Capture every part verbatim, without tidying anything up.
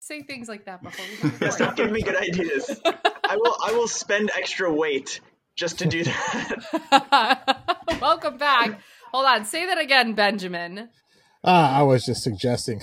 say things like that before we hit record. Stop giving me good ideas. I will I will spend extra weight just to do that. Welcome back. Hold on. Say that again, Benjamin. Ah, I was just suggesting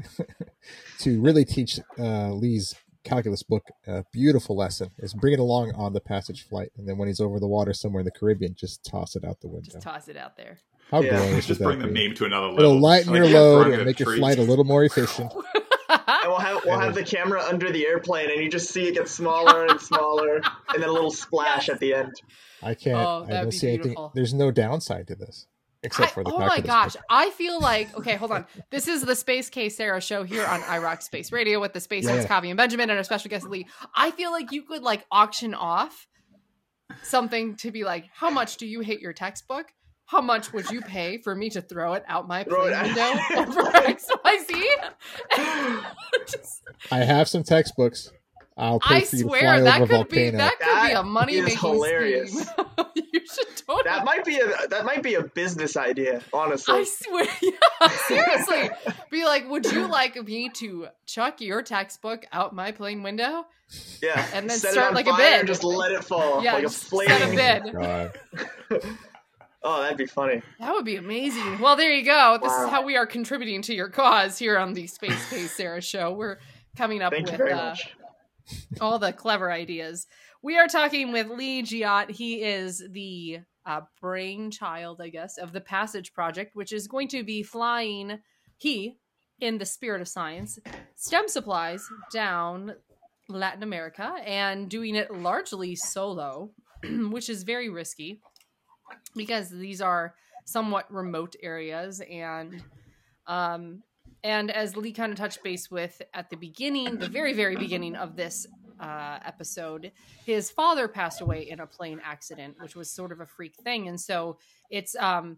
to really teach uh, Lee's calculus book a beautiful lesson is bring it along on the passage flight, and then when he's over the water somewhere in the Caribbean, just toss it out the window. Just toss it out there. How Yeah. glorious Just would bring that the be? meme to another level. It'll lighten Like, your yeah, load throwing and a make your treat. flight a little more efficient. And we'll have we'll have the camera under the airplane, and you just see it get smaller and smaller, and then a little splash at the end. I can't. Oh, I that'd don't be see anything. beautiful. There's no downside to this, except I- for the oh my calculus gosh. book. I feel like, okay, hold on. This is the Space Case Sarah show here on iRock Space Radio with the SpaceX Yeah, yeah. Copy and Benjamin and our special guest Lee. I feel like you could like auction off something to be like, how much do you hate your textbook? How much would you pay for me to throw it out my Throw it plane out. window over X Y Z? Just- I have some textbooks. I'll pay I for you to swear fly that over a could be volcano. that could be a That money is making hilarious. scheme. You should totally. That might be a that might be a business idea, honestly. I swear, yeah, seriously. Be like, would you like me to chuck your textbook out my plane window? Yeah, and then set start it on like a fire bid. and just let it fall Yeah, like a just set a flaming. bid. God. Oh, that'd be funny. That would be amazing. Well, there you go. This Wow. is how we are contributing to your cause here on the Space Case Sarah show. We're coming up Thank with you very uh, much. all the clever ideas. We are talking with Lee Giat. He is the uh, brainchild, I guess, of the Passage Project, which is going to be flying, he, in the spirit of science, STEM supplies down Latin America and doing it largely solo, which is very risky because these are somewhat remote areas. And um, and as Lee kind of touched base with at the beginning, the very, very beginning of this uh, episode, his father passed away in a plane accident, which was sort of a freak thing. And so it's um,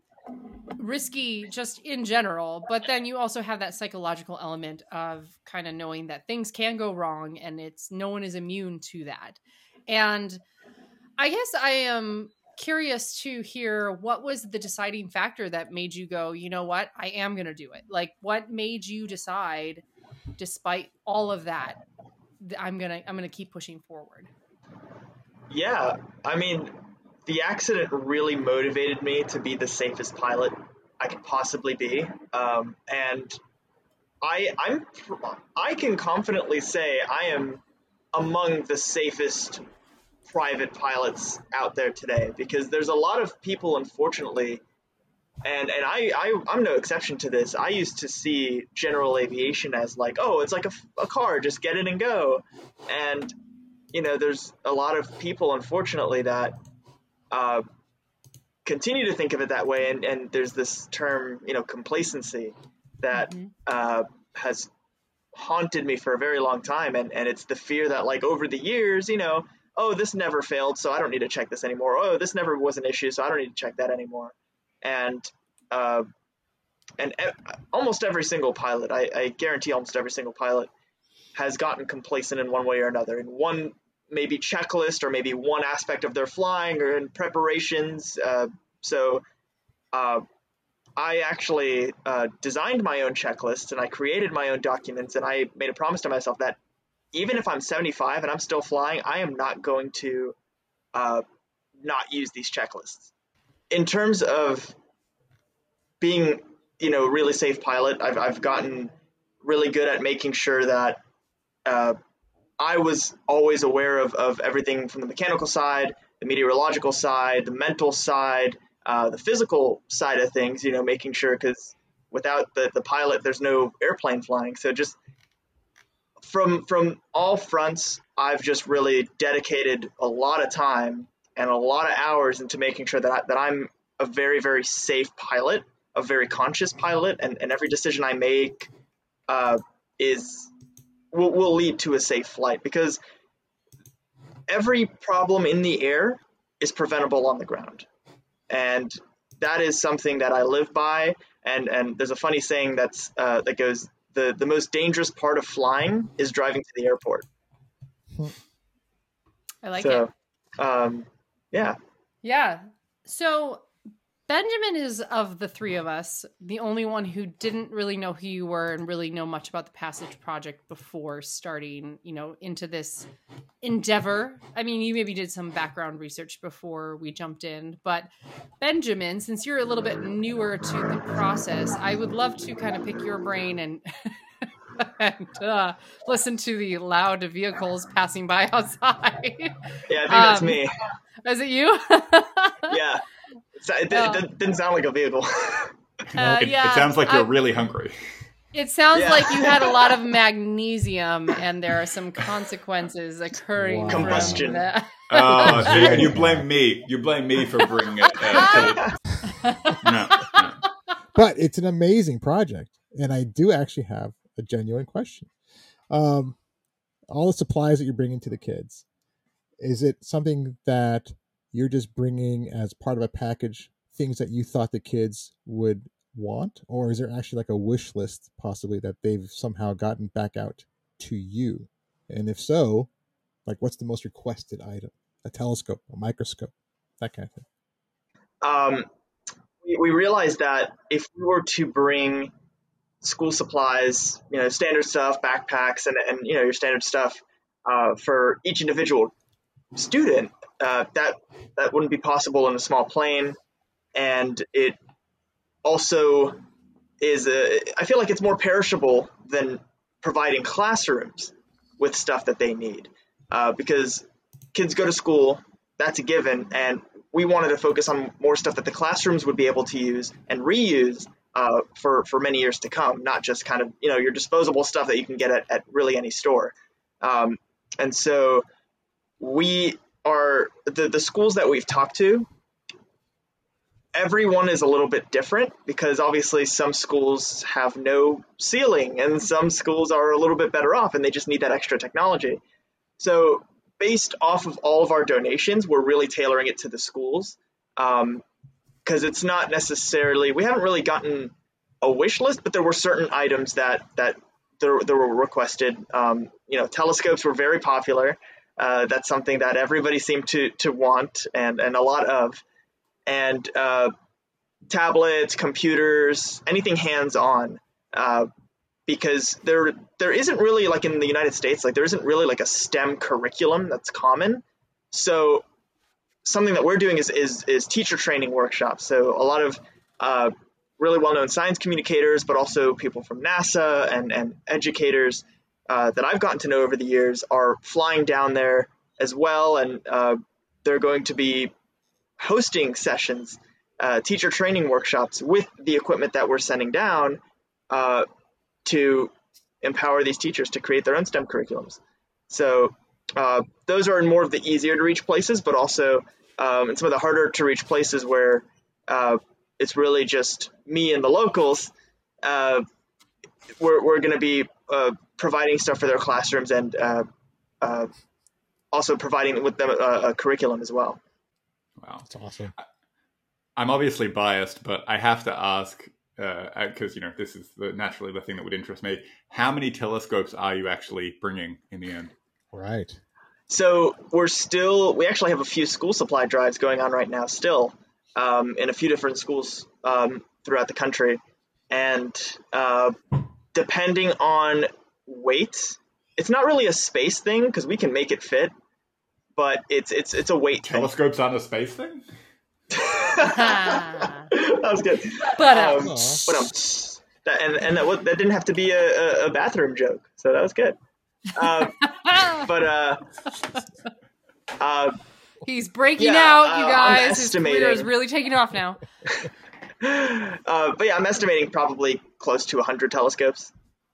risky just in general, but then you also have that psychological element of kind of knowing that things can go wrong and it's no one is immune to that. And I guess I am curious to hear what was the deciding factor that made you go, you know what, I am going to do it. Like, what made you decide, despite all of that, th- I'm going to, I'm going to keep pushing forward? Yeah, I mean, the accident really motivated me to be the safest pilot I could possibly be. Um, and I, I'm, I can confidently say I am among the safest private pilots out there today, because there's a lot of people, unfortunately, and and I, I I'm no exception to this. I used to see general aviation as like, oh, it's like a, a car, just get in and go. And you know, there's a lot of people, unfortunately, that uh, continue to think of it that way, and and there's this term, you know, complacency that Mm-hmm. uh, has haunted me for a very long time, and and it's the fear that, like, over the years, you know, oh, this never failed, so I don't need to check this anymore. Oh, this never was an issue, so I don't need to check that anymore. And uh, and e- almost every single pilot, I, I guarantee almost every single pilot has gotten complacent in one way or another, in one maybe checklist or maybe one aspect of their flying or in preparations. Uh, so uh, I actually uh, designed my own checklist, and I created my own documents, and I made a promise to myself that even if I'm seventy-five and I'm still flying, I am not going to uh, not use these checklists. In terms of being, you know, really safe pilot, I've, I've gotten really good at making sure that uh, I was always aware of, of everything from the mechanical side, the meteorological side, the mental side, uh, the physical side of things, you know, making sure, because without the, the pilot, there's no airplane flying. So just From from all fronts, I've just really dedicated a lot of time and a lot of hours into making sure that, I, that I'm a very, very safe pilot, a very conscious pilot, and, and every decision I make uh, is will, will lead to a safe flight, because every problem in the air is preventable on the ground. And that is something that I live by. And, and there's a funny saying that's uh, that goes, The, the most dangerous part of flying is driving to the airport. I like so, it. um, yeah. Yeah. So Benjamin is, of the three of us, the only one who didn't really know who you were and really know much about the Passage Project before starting, you know, into this endeavor. I mean, you maybe did some background research before we jumped in, but Benjamin, since you're a little bit newer to the process, I would love to kind of pick your brain and, and uh, listen to the loud vehicles passing by outside. Yeah, I think that's um, me. Is it you? Yeah. It, it, it didn't sound like a vehicle. Uh, it, yeah, it sounds like you're I, really hungry. It sounds Yeah. like you had a lot of magnesium, and there are some consequences occurring. Wow. from Combustion. that. Oh, so you, you blame me. You blame me for bringing it. Uh, to, no, no. But it's an amazing project, and I do actually have a genuine question. Um, all the supplies that you're bringing to the kids, is it something that you're just bringing as part of a package, things that you thought the kids would want, or is there actually like a wish list possibly that they've somehow gotten back out to you? And if so, like what's the most requested item? A telescope, a microscope, that kind of thing. Um, we, we realized that if we were to bring school supplies, you know, standard stuff, backpacks, and, and you know, your standard stuff uh, for each individual student, uh, that that wouldn't be possible in a small plane. And it also is a, I feel like it's more perishable than providing classrooms with stuff that they need, uh, because kids go to school, that's a given, and we wanted to focus on more stuff that the classrooms would be able to use and reuse uh, for, for many years to come, not just kind of, you know, your disposable stuff that you can get at, at really any store. Um, and so we are, the, the schools that we've talked to, everyone is a little bit different because obviously some schools have no ceiling and some schools are a little bit better off and they just need that extra technology. So based off of all of our donations, we're really tailoring it to the schools, um, because it's not necessarily, we haven't really gotten a wish list, but there were certain items that that there, there were requested. Um, you know, telescopes were very popular. Uh, that's something that everybody seemed to to want and, and a lot of. And uh, tablets, computers, anything hands-on, uh, because there there isn't really, like in the United States, like there isn't really like a STEM curriculum that's common. So something that we're doing is is, is teacher training workshops. So a lot of uh, really well-known science communicators, but also people from NASA and, and educators uh, that I've gotten to know over the years are flying down there as well. And uh, they're going to be hosting sessions, uh, teacher training workshops with the equipment that we're sending down uh, to empower these teachers to create their own STEM curriculums. So uh, those are in more of the easier to reach places, but also um, in some of the harder to reach places where uh, it's really just me and the locals, uh, we're, we're going to be uh, providing stuff for their classrooms and uh, uh, also providing with them a, a curriculum as well. Wow. That's awesome. I'm obviously biased, but I have to ask, because, uh, you know, this is the, naturally the thing that would interest me. How many telescopes are you actually bringing in the end? Right. So we're still, we actually have a few school supply drives going on right now still um, in a few different schools um, throughout the country. And uh, depending on weight, it's not really a space thing because we can make it fit, but it's it's it's a weight Telescopes aren't a space thing? That was good. But um, um, but um, that, and and that, was, that didn't have to be a, a bathroom joke, so that was good. Um, but uh, uh, he's breaking yeah, out, you uh, I'm guys. His estimating. career is really taking off now. uh, but yeah, I'm estimating probably close to one hundred telescopes.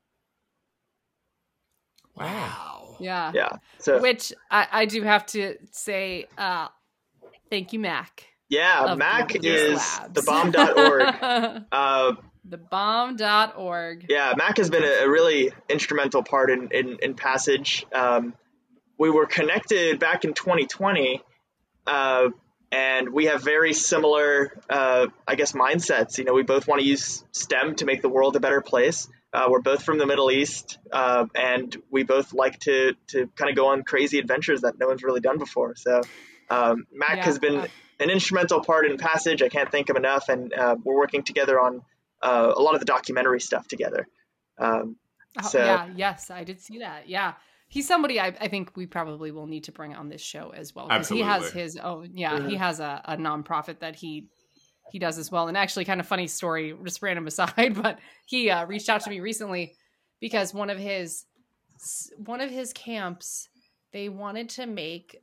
Wow. Yeah. Yeah. So Which I, I do have to say, uh, thank you, Mac. yeah, of Mac Global is Labs. the bomb dot org. uh, the bomb dot org. Yeah, Mac has been a, a really instrumental part in, in, in Passage. Um, we were connected back in twenty twenty, uh, and we have very similar, uh, I guess, mindsets. You know, we both want to use STEM to make the world a better place. Uh, we're both from the Middle East, uh, and we both like to to kind of go on crazy adventures that no one's really done before. So um, Mac Yeah. has been an instrumental part in Passage. I can't thank him enough, and uh, we're working together on uh, a lot of the documentary stuff together. Um, oh, so yeah, yes, I did see that. Yeah. He's somebody I, I think we probably will need to bring on this show as well. Because he has his own, yeah, mm-hmm. he has a, a nonprofit that he he does as well. And actually, kind of funny story, just random aside, but he uh, reached out to me recently because one of his one of his camps, they wanted to make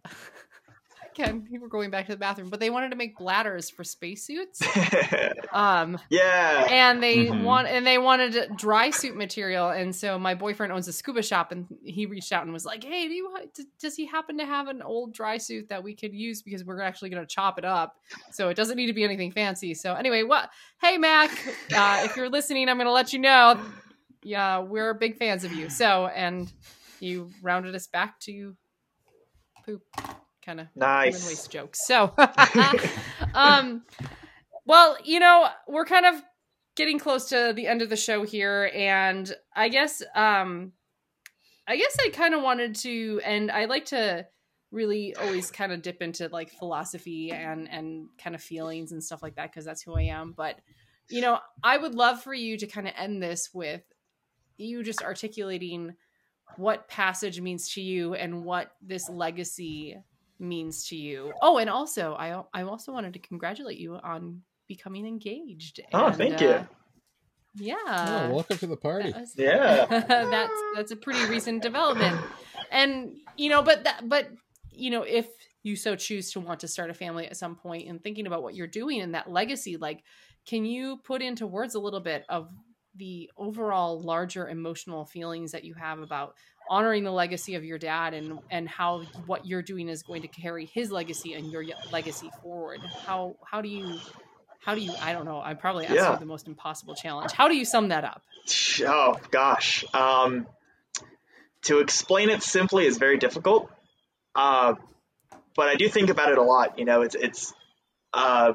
again, we're going back to the bathroom, but they wanted to make bladders for spacesuits. um, yeah, and they mm-hmm. want and they wanted dry suit material, and so my boyfriend owns a scuba shop, and he reached out and was like, "Hey, do you, does he happen to have an old dry suit that we could use because we're actually going to chop it up, so it doesn't need to be anything fancy." So anyway, what? Hey, Mac, uh, if you're listening, I'm going to let you know. Yeah, we're big fans of you. So, and you rounded us back to poop. Kind of nice human waste jokes. So, um, well, you know, we're kind of getting close to the end of the show here, and I guess, um, I guess I kind of wanted to, and I like to really always kind of dip into like philosophy and and kind of feelings and stuff like that because that's who I am. But you know, I would love for you to kind of end this with you just articulating what Passage means to you and what this legacy means to you. Oh, and also I I also wanted to congratulate you on becoming engaged. Oh, and, thank uh, you. Yeah. Oh, welcome to the party. That was, yeah. that's that's a pretty recent development. And you know, but that but you know, if you so choose to want to start a family at some point and thinking about what you're doing and that legacy, like can you put into words a little bit of the overall larger emotional feelings that you have about honoring the legacy of your dad and and how what you're doing is going to carry his legacy and your legacy forward? How how do you how do you I don't know, I probably asked yeah. you the most impossible challenge. How do you sum that up? Oh gosh, um, to explain it simply is very difficult, uh, but I do think about it a lot. You know, it's it's uh,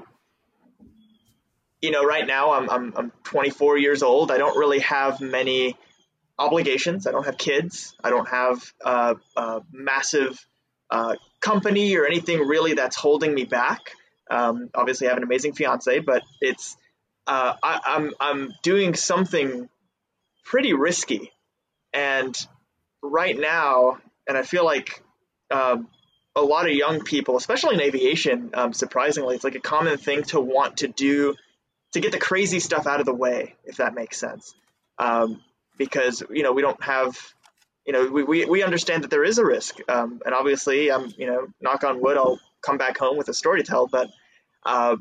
you know, right now I'm I'm I'm twenty-four years old. I don't really have many obligations. I don't have kids. I don't have uh, a massive uh, company or anything really that's holding me back. Um, obviously, I have an amazing fiance, but it's uh, I, I'm I'm doing something pretty risky, and right now, and I feel like um, a lot of young people, especially in aviation, um, surprisingly, it's like a common thing to want to do to get the crazy stuff out of the way, if that makes sense. Um, because, you know, we don't have, you know, we, we, we understand that there is a risk. Um, and obviously, I'm, you know, knock on wood, I'll come back home with a story to tell. But uh,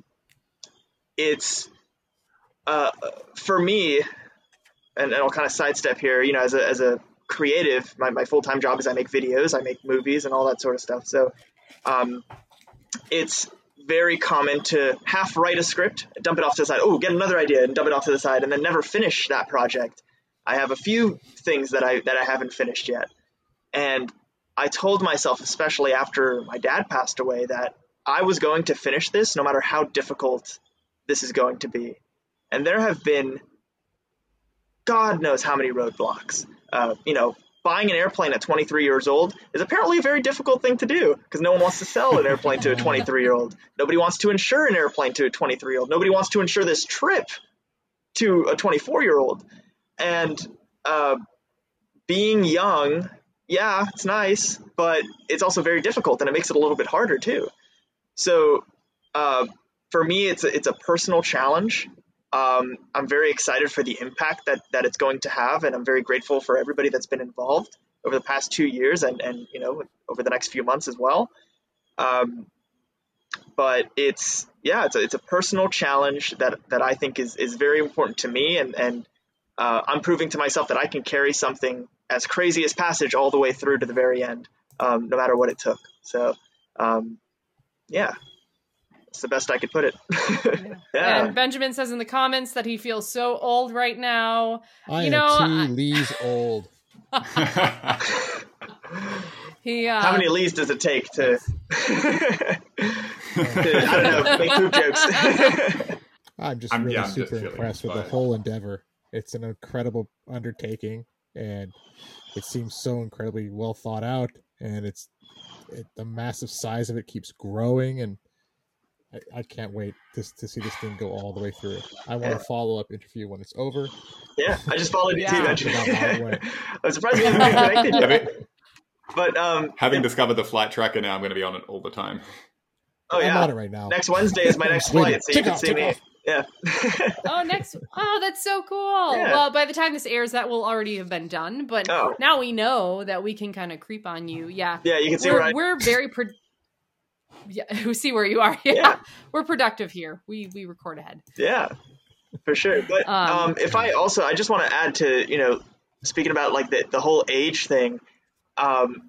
it's, uh, for me, and, and I'll kind of sidestep here, you know, as a, as a creative, my, my full-time job is I make videos, I make movies and all that sort of stuff. So um, it's very common to half write a script, dump it off to the side, oh, get another idea and dump it off to the side, and then never finish that project. I have a few things that I that I haven't finished yet. And I told myself, especially after my dad passed away, that I was going to finish this no matter how difficult this is going to be. And there have been God knows how many roadblocks. Uh, you know, buying an airplane at twenty-three years old is apparently a very difficult thing to do because no one wants to sell an airplane to a twenty-three-year-old. Nobody wants to insure an airplane to a twenty-three-year-old. Nobody wants to insure this trip to a twenty-four-year-old. And uh, being young, yeah, it's nice, but it's also very difficult, and it makes it a little bit harder too. So uh, for me, it's a, it's a personal challenge. Um, I'm very excited for the impact that, that it's going to have, and I'm very grateful for everybody that's been involved over the past two years and, and you know, over the next few months as well. Um, but it's, yeah, it's a, it's a personal challenge that, that I think is, is very important to me, and, and uh, I'm proving to myself that I can carry something as crazy as Passage all the way through to the very end, um, no matter what it took. So, um, yeah. It's the best I could put it. Yeah. Yeah. And Benjamin says in the comments that he feels so old right now. I you know, am two I... Lees old. he. Uh... How many Lees does it take to? to I don't know, make poop jokes. I'm just I'm, really yeah, I'm super just impressed with the whole endeavor. It's an incredible undertaking, and it seems so incredibly well thought out. And it's it, the massive size of it keeps growing, and I, I can't wait to to see this thing go all the way through. I want a follow up interview when it's over. Yeah, I just followed you Yeah. too. About my way. I'm surprised we haven't been connected yet. Having, But um, having discovered the flight tracker now, I'm going to be on it all the time. oh I'm yeah, on it right now. next Wednesday is my next Wait, flight, so you take can off, see take me. off. Yeah. Oh, next. Oh, that's so cool. Yeah. Well, by the time this airs, that will already have been done. But Oh. now we know that we can kind of creep on you. Yeah. Yeah, you can see we're, where I. we're very. Pro- yeah, we see where you are. Yeah. Yeah. We're productive here. We we record ahead. Yeah, for sure. But Um, um, if I also, I just want to add to, you know, speaking about like the, the whole age thing, um,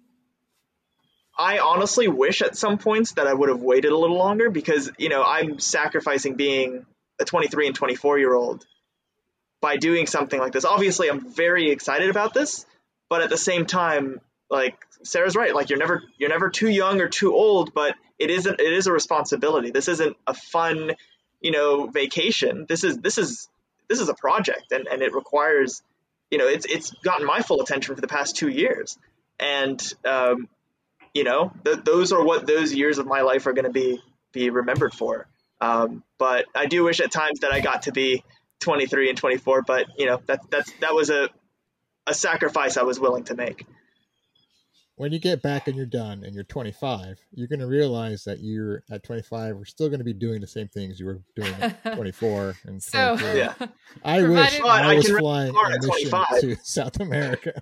I honestly wish at some points that I would have waited a little longer because, you know, I'm sacrificing being a twenty-three and twenty-four year old by doing something like this. Obviously, I'm very excited about this, but at the same time, like Sarah's right, like you're never you're never too young or too old, but it isn't it is a responsibility. This isn't a fun, you know, vacation. This is this is this is a project, and, and it requires, you know, it's it's gotten my full attention for the past two years, and um, you know, th- those are what those years of my life are going to be be remembered for. Um, but I do wish at times that I got to be twenty-three and twenty-four, but you know, that that's that was a a sacrifice I was willing to make. When you get back and you're done and you're twenty-five, you're going to realize that you're at twenty-five. We're still going to be doing the same things you were doing at twenty-four and So, twenty-three. Yeah. I provided- wish But I I was can rent flying a car a at mission twenty-five. to South America.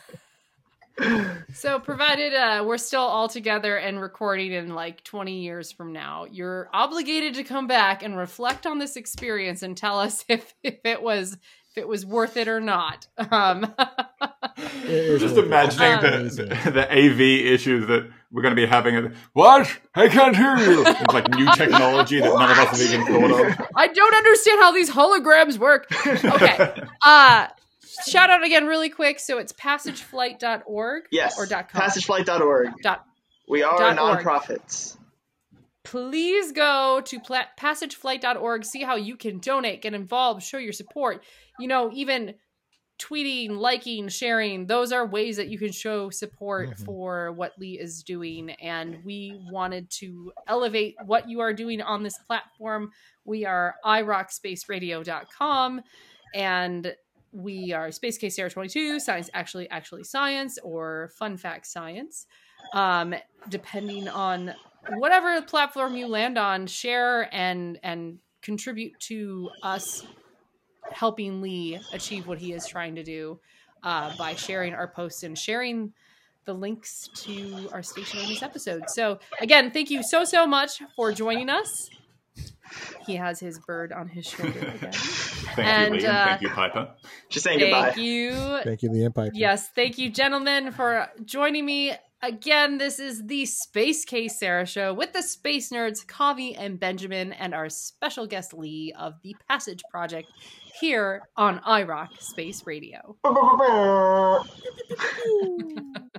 so provided uh, we're still all together and recording in like twenty years from now, you're obligated to come back and reflect on this experience and tell us if, if it was if it was worth it or not. Um, It is Just worth it. imagining It's the, amazing. the, the A V issues that we're going to be having. At, what? I can't hear you. It's like new technology that none of us have even thought of. I don't understand how these holograms work. Okay. Uh, shout out again really quick. So it's passageflight dot org Yes. or dot com. passageflight dot org. Dot, We are dot org. nonprofits. Please go to pla- passageflight dot org, see how you can donate, get involved, show your support. You know, even tweeting, liking, sharing, those are ways that you can show support Mhm. for what Lee is doing. And we wanted to elevate what you are doing on this platform. We are i rock space radio dot com and we are Space Case Sarah twenty-two, Science Actually Actually Science, or Fun Fact Science. Um, depending on whatever platform you land on, share and and contribute to us helping Lee achieve what he is trying to do uh, by sharing our posts and sharing the links to our station on this episode. So again, thank you so, so much for joining us. He has his bird on his shoulder again. Thank And, you, Liam. uh, Thank you, Piper. Just saying goodbye. Thank you. Thank you, Liam Piper. Yes, thank you, gentlemen, for joining me. Again, this is the Space Case Sarah Show with the Space Nerds, Kavi and Benjamin, and our special guest Lee of the Passage Project here on I Rock Space Radio.